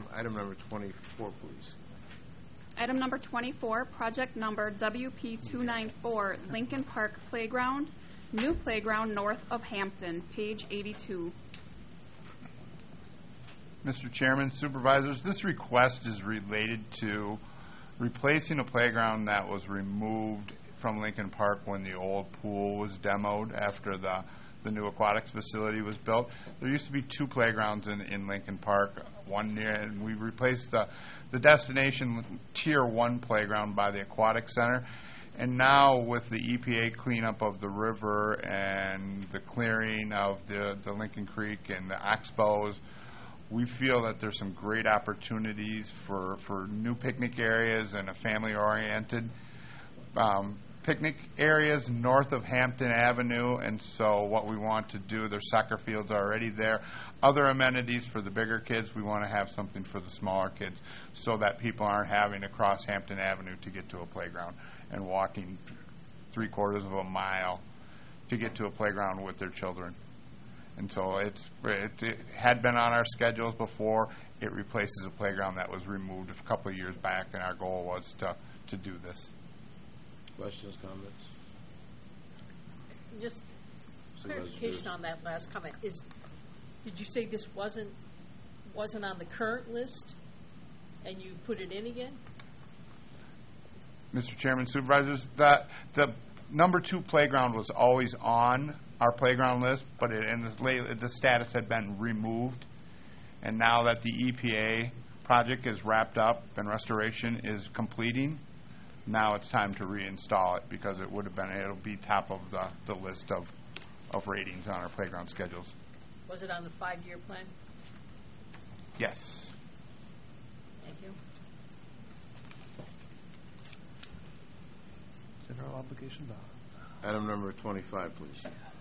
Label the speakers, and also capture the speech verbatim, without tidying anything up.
Speaker 1: item number twenty-four, please.
Speaker 2: Item number twenty-four, project number W P two ninety-four, Lincoln Park Playground, new playground north of Hampton, page eighty-two.
Speaker 3: Mister Chairman, Supervisors, this request is related to replacing a playground that was removed from Lincoln Park when the old pool was demoed after the, the new aquatics facility was built. There used to be two playgrounds in, in Lincoln Park, one near, and we replaced the, the destination tier one playground by the aquatic center. And now with the E P A cleanup of the river and the clearing of the, the Lincoln Creek and the expos, we feel that there's some great opportunities for, for new picnic areas and a family-oriented um, picnic areas north of Hampton Avenue. And so what we want to do, there's soccer fields already there. Other amenities for the bigger kids, we want to have something for the smaller kids so that people aren't having to cross Hampton Avenue to get to a playground and walking three quarters of a mile to get to a playground with their children. And so it's, it, it had been on our schedules before. It replaces a playground that was removed a couple of years back, and our goal was to, to do this.
Speaker 1: Questions, comments?
Speaker 4: Just
Speaker 1: Supervisor
Speaker 4: clarification
Speaker 1: Drews.
Speaker 4: on that last comment. Is, did you say this wasn't wasn't on the current list, and you put it in again?
Speaker 3: Mister Chairman, Supervisors, that the number two playground was always on our playground list, but it, in the, late, the status had been removed. And now that the E P A project is wrapped up and restoration is completing, now it's time to reinstall it because it would have been, it'll be top of the, the list of, of ratings on our playground schedules.
Speaker 4: Was it on the five-year plan?
Speaker 3: Yes.
Speaker 4: Thank you.
Speaker 5: General obligation bonds.
Speaker 1: Item number twenty-five, please.